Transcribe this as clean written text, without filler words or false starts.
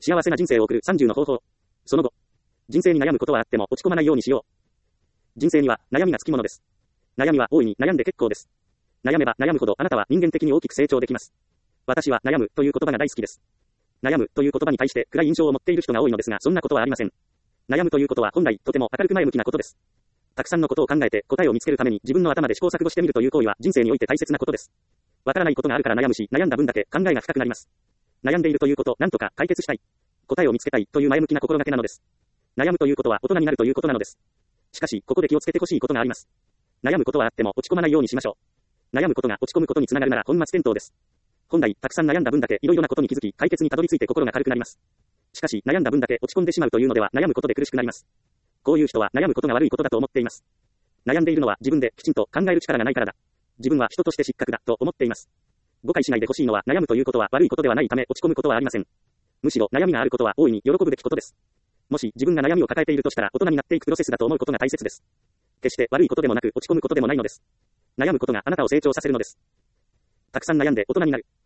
幸せな人生を送る30の方法。その後。人生に悩むことはあっても落ち込まないようにしよう。人生には悩みがつきものです。悩みは大いに悩んで結構です。悩めば悩むほどあなたは人間的に大きく成長できます。私は悩むという言葉が大好きです。悩むという言葉に対して暗い印象を持っている人が多いのですが、そんなことはありません。悩むということは本来とても明るく前向きなことです。たくさんのことを考えて答えを見つけるために自分の頭で試行錯誤してみるという行為は人生において大切なことです。わからないことがあるから悩むし、悩んだ分だけ考えが深くなります。悩んでいるということ、なんとか解決したい。答えを見つけたいという前向きな心がけなのです。悩むということは大人になるということなのです。しかし、ここで気をつけてほしいことがあります。悩むことはあっても落ち込まないようにしましょう。悩むことが落ち込むことにつながるなら本末転倒です。本来、たくさん悩んだ分だけいろいろなことに気づき、解決にたどり着いて心が軽くなります。しかし、悩んだ分だけ落ち込んでしまうというのでは悩むことで苦しくなります。こういう人は悩むことが悪いことだと思っています。悩んでいるのは自分できちんと考える力がないからだ。自分は人として失格だと思っています。誤解しないでほしいのは悩むということは悪いことではないため落ち込むことはありません。むしろ悩みがあることは大いに喜ぶべきことです。もし自分が悩みを抱えているとしたら大人になっていくプロセスだと思うことが大切です。決して悪いことでもなく落ち込むことでもないのです。悩むことがあなたを成長させるのです。たくさん悩んで大人になる。